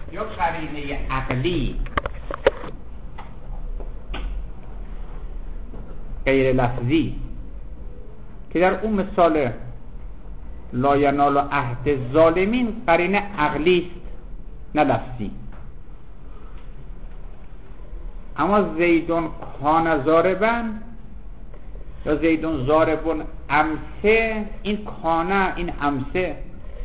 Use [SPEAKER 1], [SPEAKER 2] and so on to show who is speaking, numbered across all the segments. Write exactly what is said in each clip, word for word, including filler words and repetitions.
[SPEAKER 1] یا قرینه عقلی غیر لفظی که در اون مثال لا ینال عهد الظالمین قرینه عقلی است نه لفظی. اما زیدون کان ضاربا یا زیدون ضاربون امسه، این کانه این امسه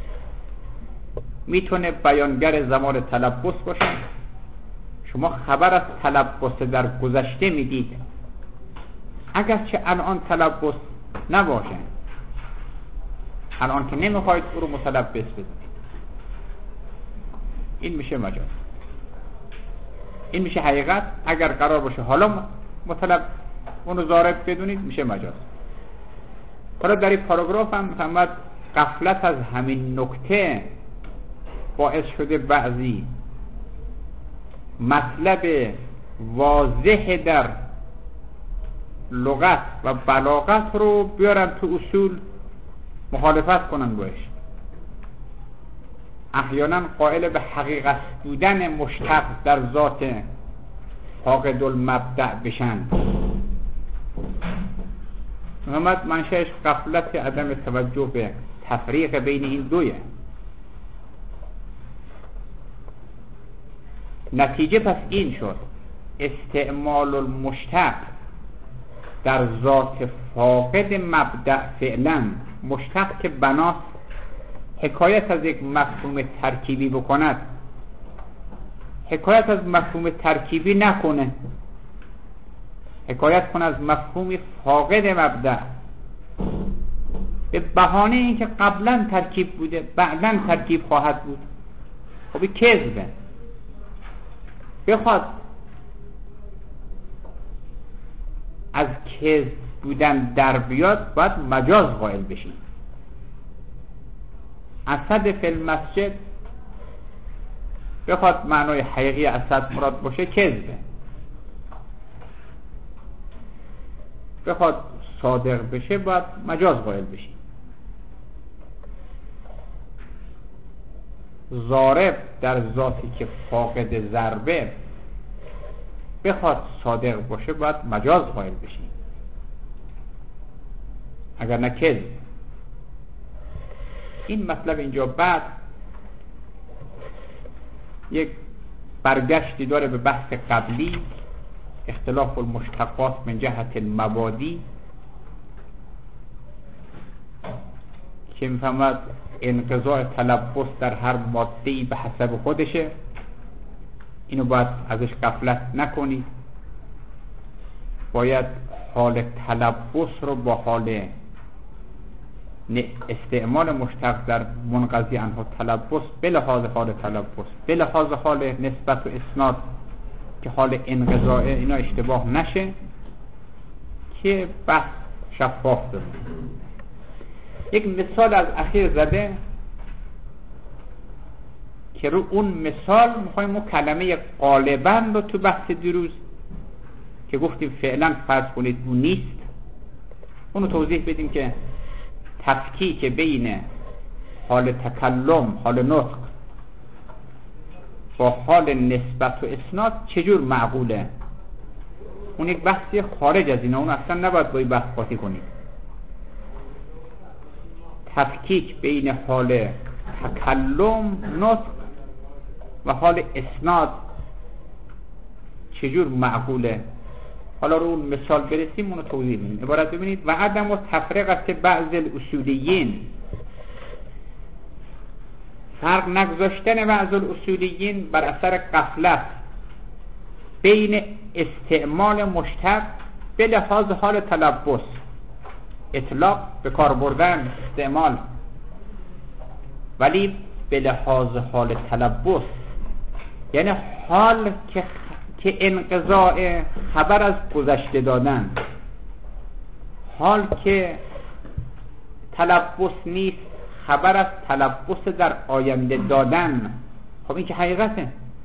[SPEAKER 1] میتونه بیانگر زمان تلبس باشه. شما خبر از تلبس در گذشته میدید اگرچه الان تلبس نباشه، الان که نمیخواید او رو متلبس بزنید، این میشه مجاز. این میشه حقیقت. اگر قرار باشه حالا مطلب اونو ضارب بدونید میشه مجاز. حالا در این پاراگراف هم محمد غفلت از همین نکته باعث شده بعضی مطلب واضح در لغت و بلاغت رو بیارن تو اصول مخالفت کنن باش. احیانا قائل به حقیقت بودن مشتق در ذات فاقد المبدأ بشن. محمد منشأش غفلت عدم توجه به تفریق بین این دویه. نتیجه پس این شد استعمال المشتق در ذات فاقد مبدأ فعلا، مشتق که بناست حکایت از یک مفهوم ترکیبی بکند، حکایت از مفهوم ترکیبی نکنه، حکایت کنه از مفهوم فاقد مبدأ به بهانه اینکه قبلا ترکیب بوده بعداً ترکیب خواهد بود. خب این کذبه. بخواد از کذب بودن در بیاد باید مجاز قائل بشین. اسد فی المسجد بخواد معنای حقیقی اسد مراد باشه کذبه. بخواد صادق بشه باید مجاز قائل بشین. ضارب در ذاتی که فاقد ضربه بخواد صادق باشه باید مجاز قائل بشین، اگر نه کذب. این مطلب اینجا بعد یک برگشتی داره به بحث قبلی، اختلاف المشتقات من جهت المبادی، که میفهمد انقضاء تلبس در هر ماده‌ای به حسب خودشه. اینو باید ازش غفلت نکنید. باید حال تلبس رو با حال استعمال مشتق در منقضی عنه تلبس به لحاظ حال تلبس به لحاظ حال نسبت و اسناد که حال انقضاء اینا اشتباه نشه که بحث شفاف بشه. یک مثال از اخیر زده که رو اون مثال میخوایم ما کلمه غالباً رو تو بحث دیروز که گفتیم فعلا فرض کنید اون نیست، اونو توضیح بدیم که تفکیک بین حال تکلم، حال نطق با حال نسبت و اسناد چجور معقوله. اون یک بحثی خارج از اینا، اون اصلا نباید با این بحث قاطی کنید. تفکیک بین حال تکلم، نطق و حال اسناد چجور معقوله. حالا رو اون مثال برسیم اونو توضیح میدیم. عبارت ببینید: و عدم و تفرقت بعض الاصولیین، فرق نگذاشتن بعض الاصولیین بر اثر غفلت بین استعمال مشتق به لحاظ حال تلبس، اطلاق به کار بردن استعمال، ولی به لحاظ حال تلبس یعنی حال که که انقضاء خبر از گذشته دادن، حال که تلبس نیست خبر از تلبس در آینده دادن. خب این که حقیقته.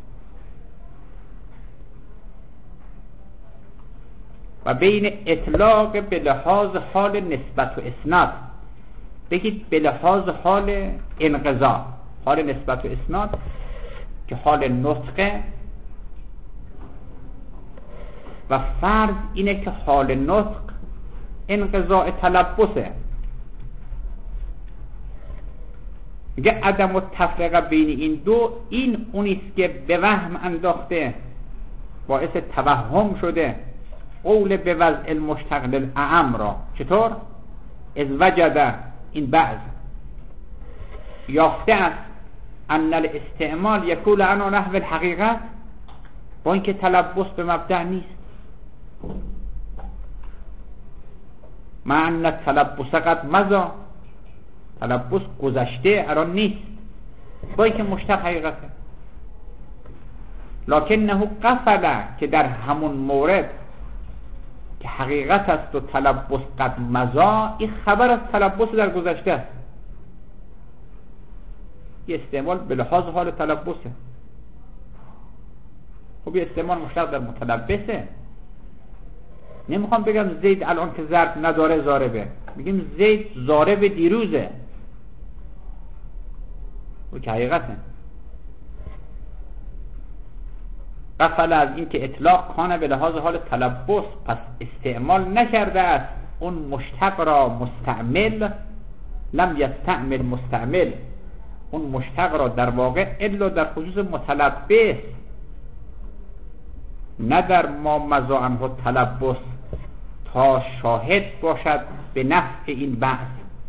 [SPEAKER 1] و بین اطلاق به لحاظ حال نسبت و اسناد، بگید به لحاظ حال انقضاء، حال نسبت و اسناد که حال نطقه و فرض اینه که حال نطق انقضاء تلبسه. میگه عدم التفرقه بین این دو، این اونیست که به وهم انداخته، باعث توهم شده قول به وضع المشتق للاعم را. چطور؟ از وجد، این بعض یافته است ان الاستعمال یکول عنا نحو الحقیقت، با اینکه تلبس به مبدأ نیست. مع ان تلبس قد مضی، تلبس گذشته الان نیست، با اینکه مشتق حقیقته. لکنه قفل، که در همون مورد که حقیقت است و تلبس قد مضی، این خبر از تلبس در گذشته است. یه استعمال به لحاظ حال تلبسه. خب یه استعمال مشتق در متلبسه. نمیخوام بگم زید الان که ضرب نداره ضاربه، میگیم زید ضارب دیروزه، و که حقیقته. غفل از این که اطلاق کانه به لحاظ حال تلبس، پس استعمال نکرده است اون مشتق را مستعمل. لم یستعمل مستعمل، اون مشتق را در واقع الا در خصوص متلبس، نه در ما مضی عنه تلبس، تا شاهد باشد به نفع این بحث.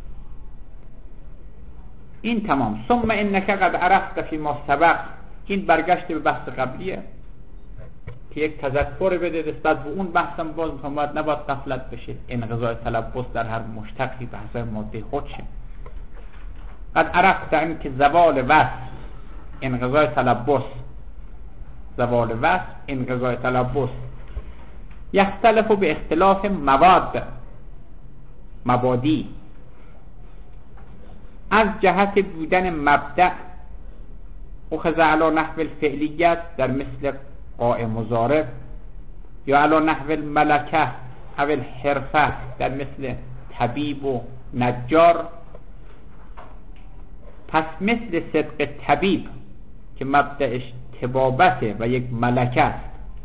[SPEAKER 1] این تمام. ثم انک قد عرفت فی ما سبق، این برگشت به بحث قبلیه که یک تذکر بده نسبت به اون بحثم. باز میخوام نباید غفلت بشه، انقضاء تلبس در هر مشتقی بحث ماده خودشه. قد عرفت این که زوال وصف انقضاء تلبس، زوال وصف انقضاء تلبس یختلف به اختلاف مواد، مبادی، از جهت بودن مبدأ اخذ علی نحو الفعلیت در مثل قائم و ضارب، یا علی نحو الملکه او الحرفه در مثل طبیب و نجار. پس مثل صدق طبیب که مبدأش طبابته و یک ملکه است،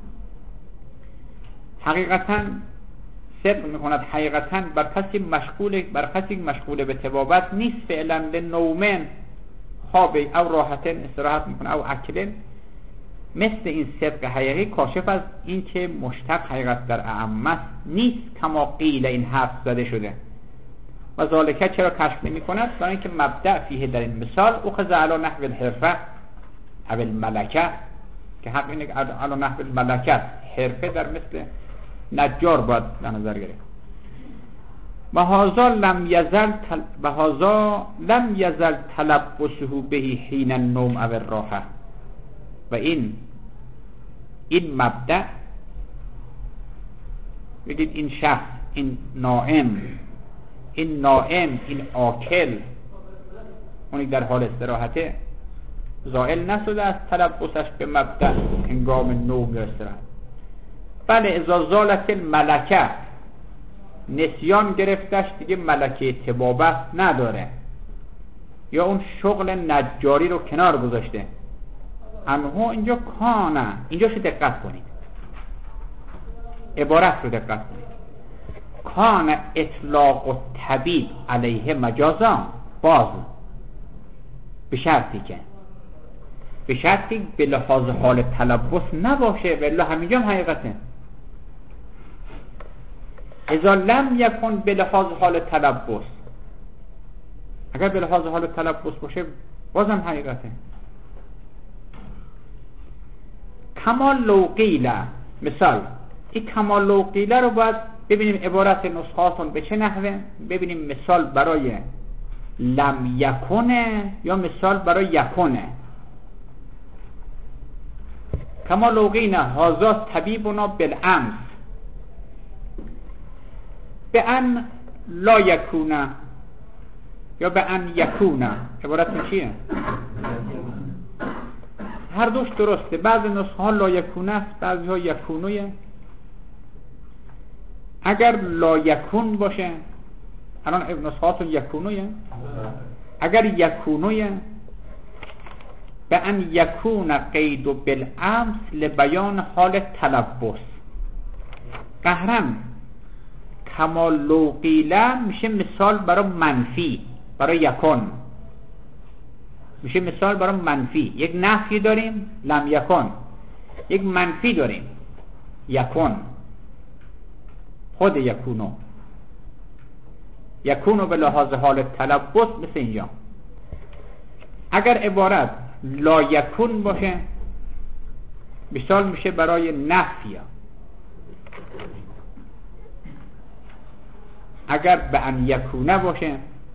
[SPEAKER 1] حقیقتا صدق میکند، حقیقتا بر کسی مشغول بر کسی مشغول به طبابت نیست، فعلا لنومن خواب او راحتن استراحت میکنه او اکلن. مثل این صدق حقیقی کاشف از این که مشتق حقیقت در اعمه نیست، کما قیل این حرف زده شده. و ذالکه چرا کشف نمی کند؟ برای اینکه مبدأ فیه در این مثال اخذ علی نحو الحرفه او الملکه، که حق اینه که علی نحو الملکه حرفه در مثل نجار باید در نظر گرفت. و هذا لم یزل تل... و هذا لم یزل تلبسه به حین النوم او الراحه. و این این مبدأ، بگید این شخص، این نائم، این نائم، این آکل، اونی در حال استراحته، زائل نشده از تلبسش به مبدأ هنگام نوم یا استراحت. بله اذا زالت الملکه، نسیان گرفتش دیگه ملکه طبابت نداره، یا اون شغل نجاری رو کنار گذاشته. انها اینجا کانه، اینجا شو دقت کنید، عبارت رو دقت کنید. کان اطلاق و طبیب علیه مجازا، باز به شرطی که به شرطی به لحاظ حال تلبس نباشه، ولی همینجا هم حقیقته. اذا لم یکن به لحاظ حال تلبس، اگر به لحاظ حال تلبس باشه بازم حقیقته. کمال لو قیل، مثال این کمال لو قیل رو باید ببینیم عبارت نسخاتون به چه نحوه، ببینیم مثال برای لم یکونه یا مثال برای یکونه. کما لو قیل هذا طبیبنا بالامس، به ان لا یکونه یا به ان یکونه، عبارت چیه؟ هر دوش درسته. بعضی نسخه ها لا یکونه است، بعضی ها یکونویه. اگر لا یکون باشه، الان نسخه هاتون یکونویه، اگر یکونویه به ان یکون قید بالامس لبیان حال تلبس. قهرم کمال لو قیل میشه مثال برای منفی، برای یکن میشه مثال برای منفی. یک نفی داریم لم یکن، یک منفی داریم یکن، خود یکونو یکونو به لحاظ حال تلبس مثل اینجا. اگر عبارت لا یکون باشه مثال میشه برای نفی. اگر به ان یکونه باشه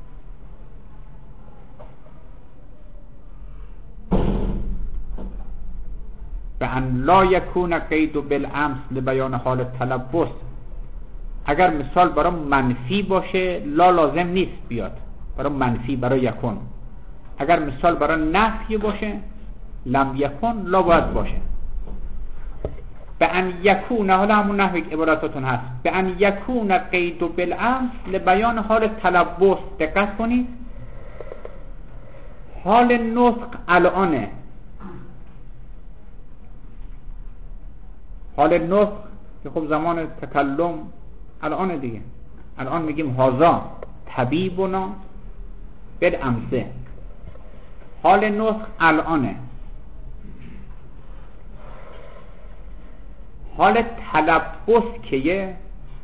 [SPEAKER 1] به ان لا یکون قید بالامس لبیان حال تلبس. اگر مثال برای منفی باشه لا لازم نیست بیاد برای منفی، برای یکون. اگر مثال برای نفی باشه لم یکن لا باید باشه. به ان یکون، حالا همون نحوی که عباراتتون هست، به ان یکون قید بالامس لبیان حال تلبس. دقت کنید حال نطق الانه، حال نطق که خب زمان تکلم الان دیگه. الان میگیم هازا طبیبنا بالامسه، حال نطق الانه. حال تلبس که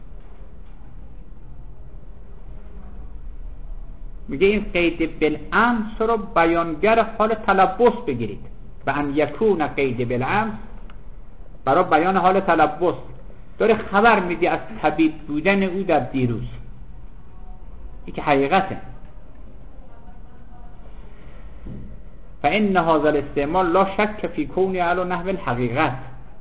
[SPEAKER 1] میگه این قید بالامس رو بیانگر حال تلبس بگیرید. و ان یکون قید بالامس برای بیان حال تلبس داره خبر میده از طبیب بودن او در دیروز. این که حقیقته. فإن هذا الاستعمال لا شک فی کونی علی نحو الحقیقت.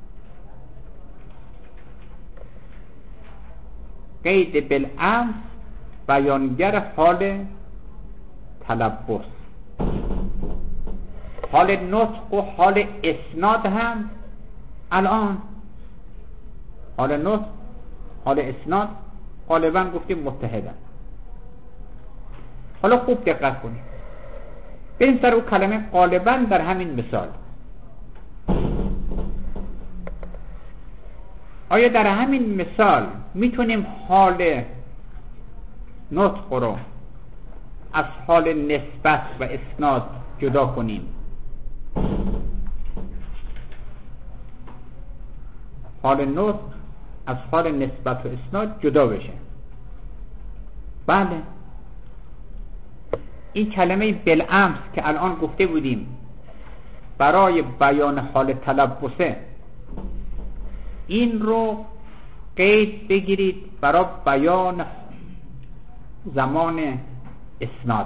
[SPEAKER 1] قید بالامس بیانگر حال تلبس. حال نطق و حال اسناد هم الان، حال نطق حال اسناد غالبا گفتیم متحدن. حالا خوب دقت کنید، بریم سر او کلمه غالبا در همین مثال. آیا در همین مثال میتونیم حال نطق رو از حال نسبت و اسناد جدا کنیم؟ حال نطق از حال نسبت و اسناد جدا بشه؟ بله. این کلمه بالامس که الان گفته بودیم برای بیان حال تلبسه، این رو قید بگیرید برای بیان زمان اسناد.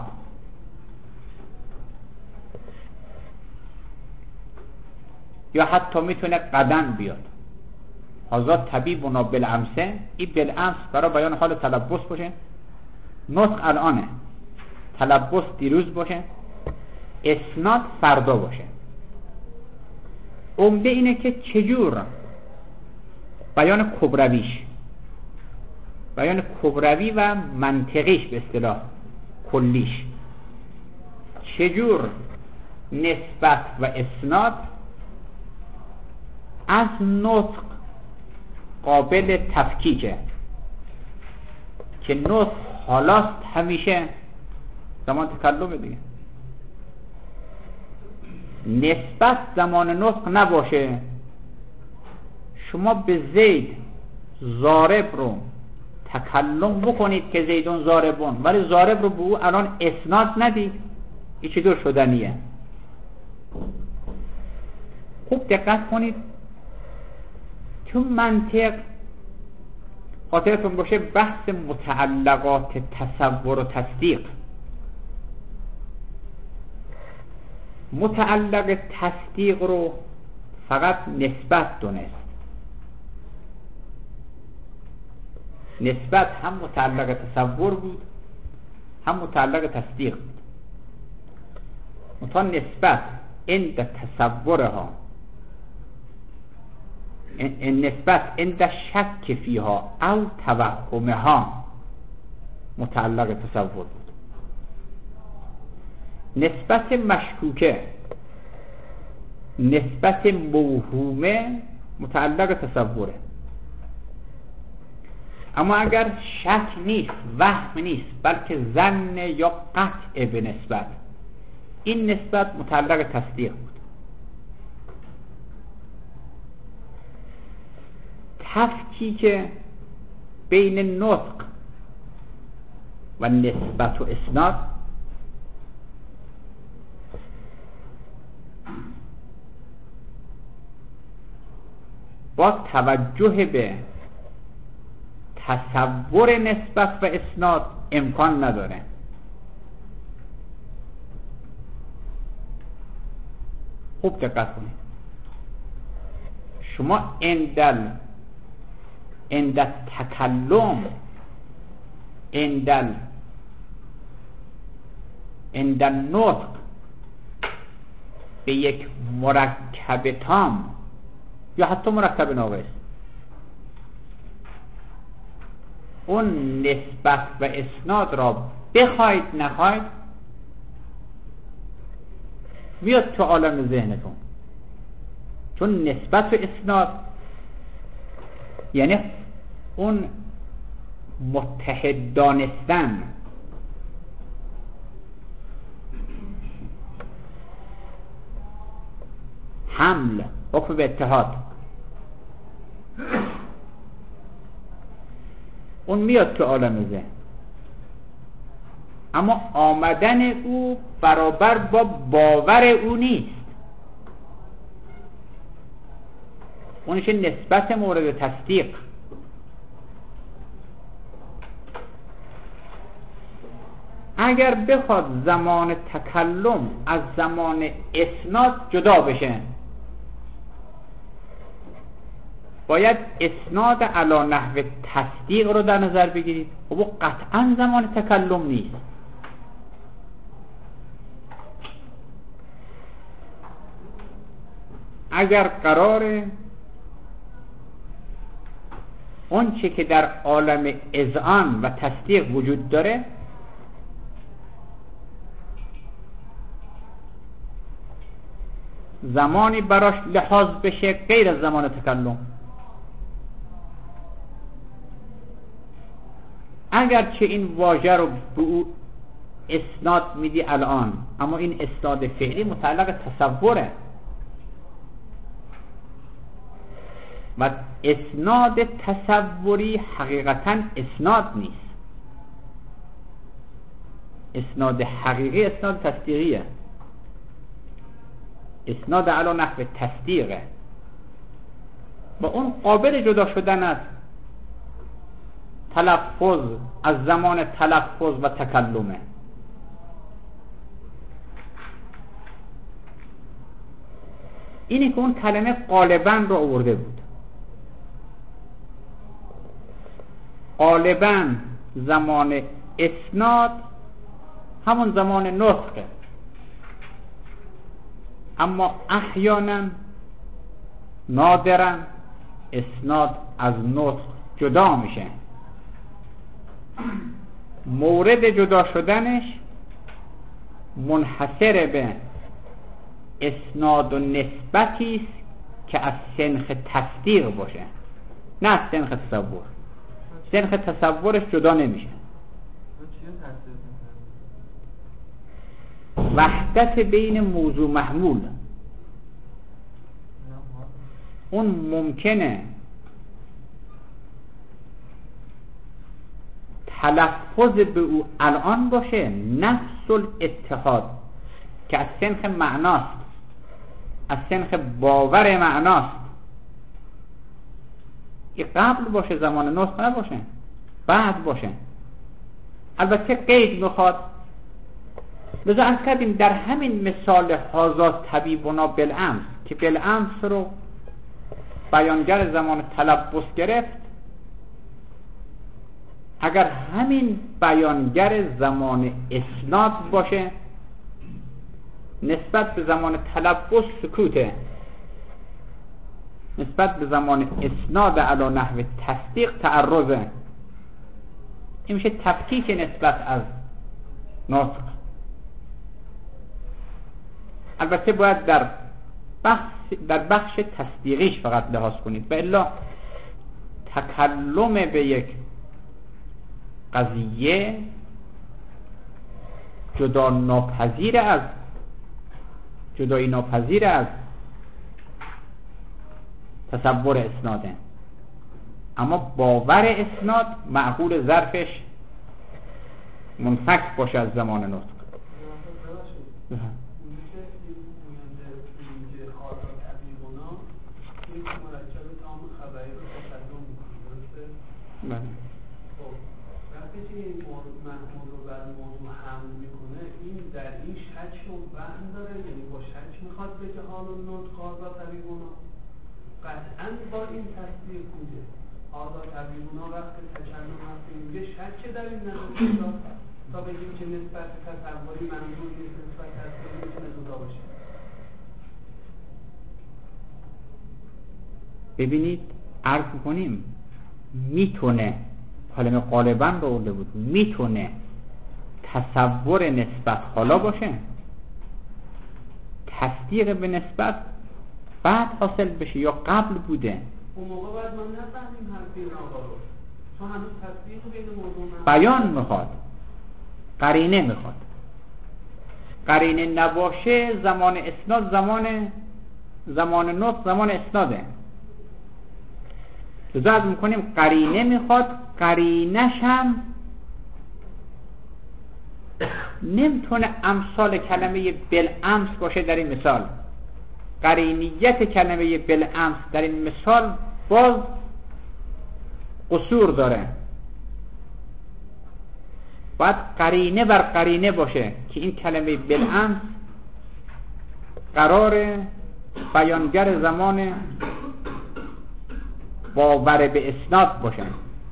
[SPEAKER 1] یا حتی میتونه قدن بیاد. هذا طبیبنا بالامسه، این بالامس برای بیان حال تلبس باشه، نطق الانه، تلبس دیروز باشه، اسناد فردا باشه. عمده اینه که چجور بیان کبرویش، بیان کبروی و منطقیش به اصطلاح کلیش، چجور نسبت و اسناد از نطق قابل تفکیکه. که نطق حالاست همیشه زمان تکلم دیگه، نسبت زمان نطق نباشه. شما به زید ضارب رو تکلم بکنید که زیدون ضاربون، ولی ضارب رو به او الان اسناد ندید، این چطور شدنیه؟ خوب دقت کنید. تو منطق خاطرتون باشه بحث متعلقات تصور و تصدیق، متعلق تصدیق رو فقط نسبت دونست. نسبت هم متعلق تصور بود هم متعلق تصدیق بود. منتها نسبت عند تصورها، نسبت عند شک فیها او توهمها متعلق تصور بود. نسبت مشکوکه نسبت موهومه متعلق تصوره. اما اگر شک نیست، وهم نیست، بلکه ظن یا قطع به نسبت، این نسبت متعلق تصدیق بود. تفکیک بین نطق و نسبت و اسناد با توجه به تصور نسبت و اسناد امکان نداره. خوب دقت کنید. شما اندل اندل تکلم اندل اندل نطق به یک مرکب تام یا حتی مرکب ناقص، اون نسبت و اسناد را بخواید نخواید میاد تو عالم ذهنتون. چون نسبت و اسناد یعنی اون متحد دانستن، حمل، حکم به اتحاد، اون میاد تو عالم ذهن. اما آمدن او برابر با باور او نیست. اونش نسبت مورد تصدیق. اگر بخواد زمان تکلم از زمان اسناد جدا بشه، باید اسناد علی نحو تصدیق رو در نظر بگیرید. و قطعا زمان تکلم نیست. اگر قراره اون چه که در عالم اذعان و تصدیق وجود داره زمانی براش لحاظ بشه غیر از زمان تکلم، اگرچه این واژه رو به او اسناد میدی الان، اما این اسناد فعلی متعلق تصوره و اسناد تصوری حقیقتا اسناد نیست. اسناد حقیقی اسناد تصدیقیه. اسناد علی نحو تصدیقه و اون قابل جدا شدن است تلفظ از زمان تلفظ و تکلمه. اینی که اون کلمه غالباً رو آورده بود. غالباً زمان اسناد همون زمان نطقه، اما احیانا نادرا اسناد از نطق جدا میشه. مورد جدا شدنش منحصر به اسناد و نسبتی است که از سنخ تصدیق باشه، نه از سنخ تصور. سنخ تصورش جدا نمیشه. وحدت بین موضوع محمول، اون ممکنه تلفظ به او الان باشه نفس الاتحاد که از سنخ معناست، از سنخ باور معناست. این قبل باشه، زمان نطق نباشه، بعد باشه. البته قید میخواد. لذا از کردیم در همین مثال هازا طبیبنا بالامس که بالامس رو بیانگر زمان تلبس گرفت، اگر همین بیانگر زمان اسناد باشه نسبت به زمان تلبس سکوته، نسبت به زمان اسناد علی نحو تصدیق تعرضه. این میشه تفکیک نسبت از نطق. البته باید در بخش در بخش تصدیقیش فقط لحاظ کنید، و الا تکلم به یک قضیه جدا ناپذیر از جدایی ناپذیر از تصور اسناده، اما باور اسناد معقول ظرفش منفک باشه از زمان نطق. بله.
[SPEAKER 2] خب وقتی که این محمول رو بر موضوع حمل میکنه، این در این شک و وهم داره، یعنی با شک میخواد بگه حال و نطق آزا طبیبونا قطعا با این تصدیق بوده. آزا طبیبونا وقتی تکلم وقتی میگه شک در این نظر تا بگیم که نسبت تصوری منظور نیست، نسبت تصوری میتونه جدا باشه.
[SPEAKER 1] ببینید عرض کنیم میتونه، کلمه غالبا رو اورده بود، میتونه تصور نسبت حالا باشه، تصدیق به نسبت بعد حاصل بشه یا قبل بوده.
[SPEAKER 2] اون موقع باید ما نفهمیم حرفی این آقا رو، چون هنوز تصدیق بین موضوع
[SPEAKER 1] بیان میخواد، قرینه میخواد. قرینه نباشه زمان اسناد زمان زمان نطق زمان اسناده. لذا میکنیم قرینه میخواد، قرینش هم نمیتونه امثال کلمه بالامس باشه. در این مثال قرینیت کلمه بالامس در این مثال باز قصور داره. باید قرینه بر قرینه باشه که این کلمه بالامس قرار بیانگر زمان باور به اسناد باشن.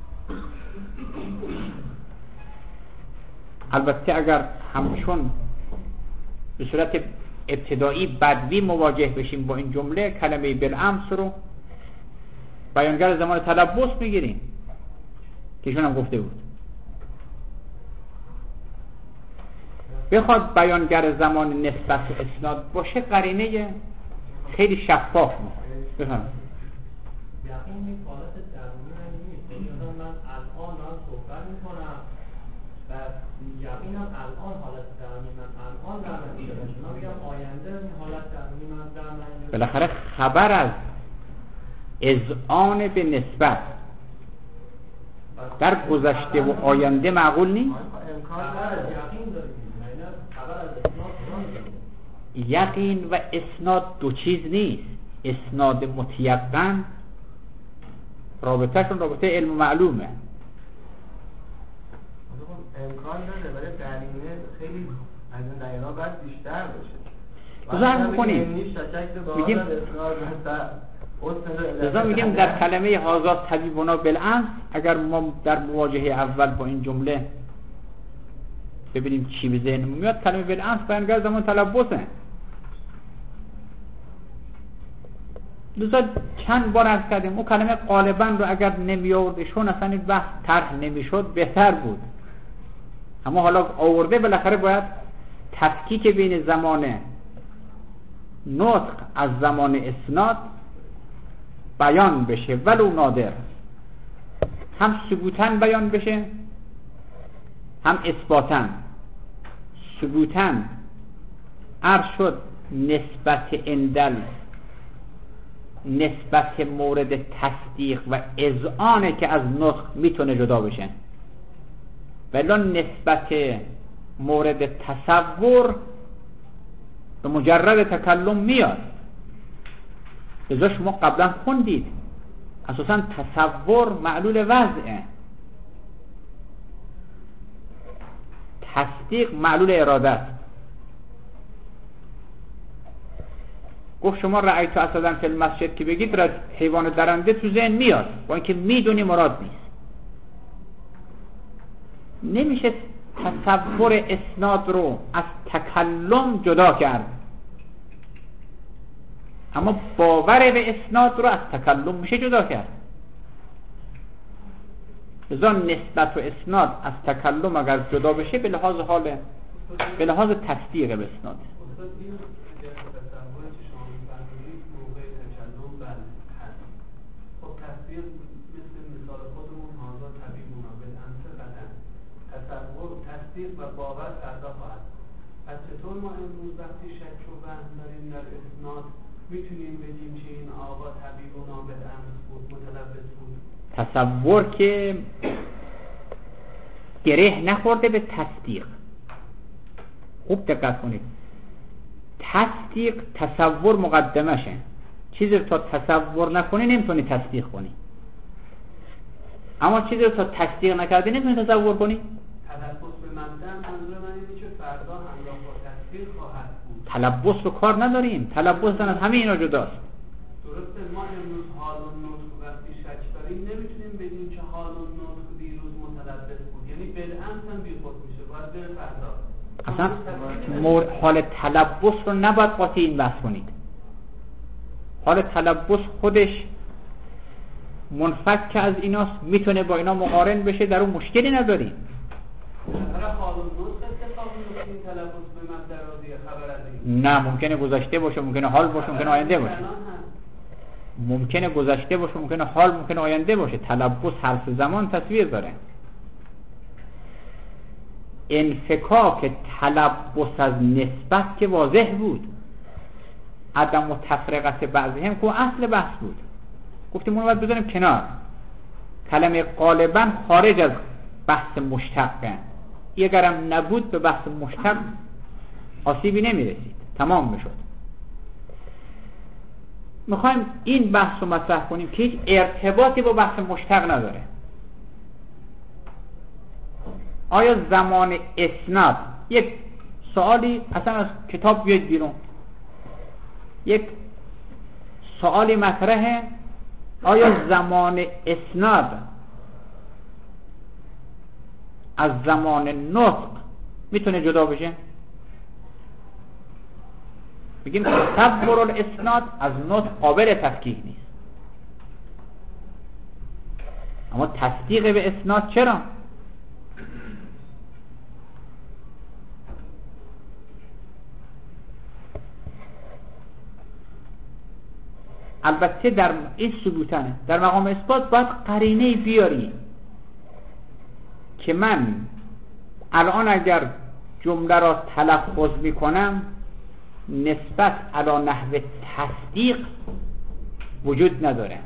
[SPEAKER 1] البته اگر همچون به صورت ابتدایی بدوی مواجه بشیم با این جمله، کلمه بالامس رو بیانگر زمان تلبس میگیریم که ایشون هم گفته بود. بخواد بیانگر زمان نسبت اسناد باشه، قرینه خیلی شفاف میشه. بفهم
[SPEAKER 3] یقین این حالت درونی هم نیست. یعنی من الان دارم صحبت میکنم و یقینم الان حالت درونی من الان در من شده. من بگم آینده این حالت درونی من در من.
[SPEAKER 1] بالاخره خبر از اذعان به نسبت در گذشته و آینده معقول نیست. یقین و اسناد دو چیز نیست. اسناد متیقن رابطهشون رابطه علم و معلومه.
[SPEAKER 4] امکان داره برای قرینه خیلی از این دقیقا باید بیشتر باشه.
[SPEAKER 1] بزرگ میکنیم میگیم بزرگ میگیم در کلمه هازا طبیبونا بالامس، اگر ما در مواجهه اول با این جمله ببینیم چی به ذهن میاد، کلمه بالامس بیانگر زمان تلبسه. لذا چند بار عرض کردیم اون کلمه غالبا رو اگر نمی آوردشون اصلا این بحث طرح نمیشد، بهتر بود. اما حالا آورده، بالاخره باید تفکیک بین زمان نطق از زمان اسناد بیان بشه، ولو نادر، هم ثبوتاً بیان بشه هم اثباتاً. ثبوتاً عرض شد نسبت اندل، نسبت مورد تصدیق و اذعانه که از نطق میتونه جدا بشه، ولی نسبت مورد تصور به مجرد تکلم میاد. لذا شما قبلا خوندید اساسا تصور معلول وضعه، تصدیق معلول اراده است. گفت شما رأیت اسدن فی المسجد که بگید حیوان درنده تو ذهن میاد، با اینکه میدونی مراد نیست. نمیشه تصور اسناد رو از تکلم جدا کرد، اما باور به اسناد رو از تکلم میشه جدا کرد. لذا نسبت و اسناد از تکلم اگر جدا بشه به لحاظ حال به لحاظ تصدیق به اسناد.
[SPEAKER 2] تصدیق و باور فردا خواهد بود. پس چطور ما امروز وقتی شک و وهم داریم در اسناد میتونیم بگیم که این آقا طبیب و نابل امر بود، متلبس بود؟
[SPEAKER 1] تصور که گره نخورده به تصدیق. خوب دقت کنید، تصدیق تصور مقدمشه. چیزی رو تا تصور نکنی نمیتونی تصدیق کنی، اما چیزی رو تا تصدیق نکردی نمیتونی تصور کنی.
[SPEAKER 2] تلبس به مبدأ منظور من اینه که فردا همراه با تصدیق خواهد بود.
[SPEAKER 1] تلبس رو کار نداریم، تلبس از همه اینا جداست.
[SPEAKER 2] درسته، ما امروز حال و نطق وقتی شک داریم نمیتونیم بگیم که حال و نطق دیروز متلبس بود، یعنی بالامس هم بیخود میشه، باید بره فردا.
[SPEAKER 1] اصلا مور... حال تلبس رو نباید قاطی این بحث کنید. حال تلبس خودش منفک از ایناست، میتونه با اینا مقارن بشه، در اون مشکلی نداریم.
[SPEAKER 2] برای حال و نطق اتفاق میفته این تلبس به مبدأ راضیه خبر از این؟
[SPEAKER 1] نه، ممکنه گذشته باشه، ممکنه حال باشه، ممکنه آینده باشه. ممکنه گذشته باشه، ممکنه حال، ممکنه آینده باشه. تلبس حرف زمان تصویر داره. انفکاک تلبس از نسبت که واضح بود، عدم و تفرقت بعضهم که اصل بحث بود. گفتیم اونو باید بذاریم کنار. کلمه غالبا خارج از بحث مشتقه، اگرم نبود به بحث مشتق آسیبی نمیرسید، تمام میشد. میخوایم این بحث رو مطرح کنیم که هیچ ارتباطی با بحث مشتق نداره. آیا زمان اسناد، یک سوالی اصلا از کتاب بیاید بیرون، یک سوالی مطرحه، آیا زمان اسناد از زمان نطق میتونه جدا بشه؟ بگیم تصور الاسناد از نطق قابل تفکیک نیست، اما تصدیق به اسناد چرا؟ البته در این ثبوتانه، در مقام اثبات باید قرینه بیاری که من الان اگر جمله را تلفظ میکنم نسبت علی نحو تصدیق وجود نداره،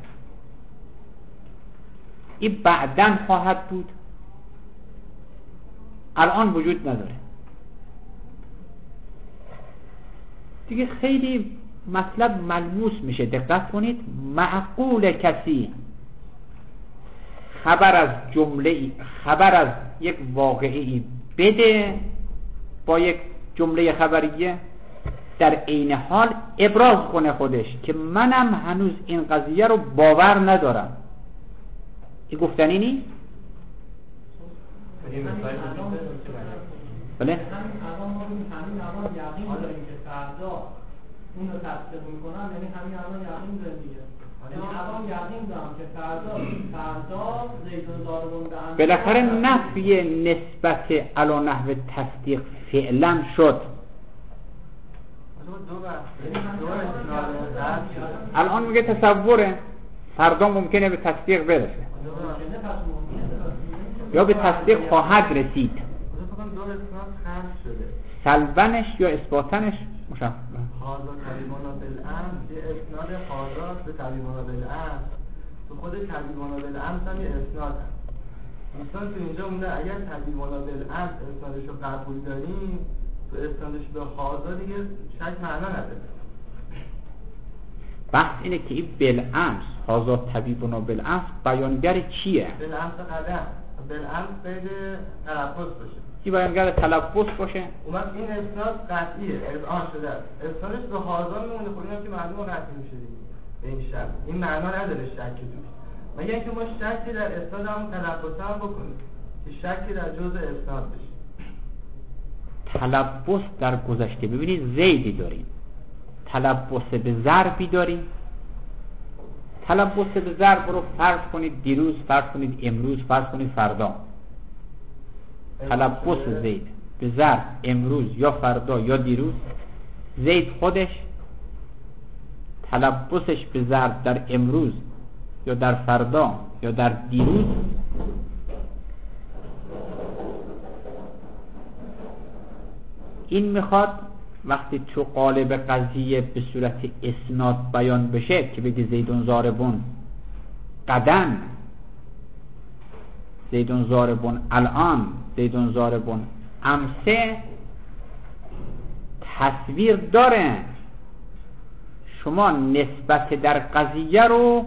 [SPEAKER 1] این بعداً خواهد بود، الان وجود نداره. دیگه خیلی مطلب ملموس میشه. دقت کنید، معقول کسی خبر از جمله خبر از یک واقعی بده با یک جمله خبریه، در عین حال ابراز کنه خودش که منم هنوز این قضیه رو باور ندارم. این گفتنی نیست؟ بله؟
[SPEAKER 3] همین الان ما همین الان یقین داریم که فردا اون رو تصدیق میکنن، یعنی همین الان یقین داریم دیگه. یعنی الان یقین دارم که فردا فردا زیدون ضاربون به انفکاک.
[SPEAKER 1] بالاخره نفی نسبت علی نحو تصدیق فعلا شد. الان میگه تصوره، فردا ممکنه به تصدیق برسه یا به تصدیق خواهد رسید. سلبنش یا اثباتنش مشخص.
[SPEAKER 4] حاضر طبیبانا بالامس یه اسناد حاضر به طبیبانا بالامس، تو خود طبیبانا بالامس هم یه اسناد هست. مثلا تو اینجا مونده اگر طبیبانا بالامس اسنادش رو قبول داریم، تو اسنادش به حاضر دیگه شک معنا نداره.
[SPEAKER 1] بحث اینه که این بالامس، حاضر طبیبانا بالامس بیانگر چیه؟
[SPEAKER 4] بالامس قدم، بالامس بید تلفظ باشه،
[SPEAKER 1] این بیانگر تلفظ باشه.
[SPEAKER 4] اومد این اسناد قطعیه، اذعان شده است، اسنادش به حاضر میمونه. خب اینم که معلومه قطعی میشه دیگه به این شک. این معنا نداره شکی توش، مگر اینکه ما شکی در اسناد هم تلفظ هم بکنیم که شکی در جزء اسناد بشه.
[SPEAKER 1] تلبس در گذشته ببینید زیدی داریم، تلبس به ضربی داریم. تلبس به ضرب رو فرض کنید دیروز، فرض کنید امروز، فرض کنید فردا. تلبس زید به ضرب امروز یا فردا یا دیروز، زید خودش تلبسش به ضرب در امروز یا در فردا یا در دیروز این میخواد وقتی تو قالب قضیه به صورت اسناد بیان بشه که بگی زیدون ضاربون قدن، زیدون ضاربون الان، زیدون ضاربون امسه، تصویر داره. شما نسبت در قضیه رو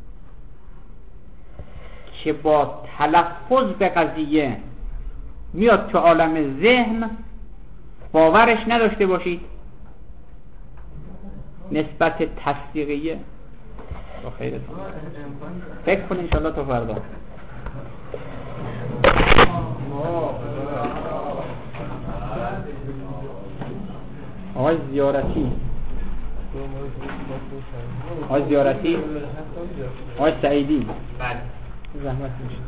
[SPEAKER 1] که با تلفظ به قضیه میاد تو عالم ذهن باورش نداشته باشید. نسبت تصدیقیه با خیرتون فکر کن انشالله تا فردا. آقای زیارتی آقای زیارتی آقای سعیدی زحمت میشه.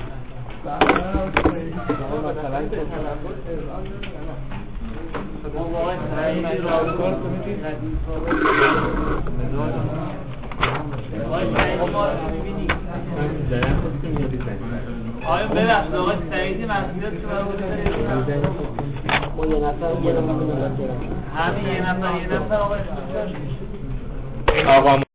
[SPEAKER 3] آیا ببخشید آقای سعیدی مسئولیت شما بود؟
[SPEAKER 5] ما یه نفر یه نفر
[SPEAKER 3] همین یه نفر یه نفر آقای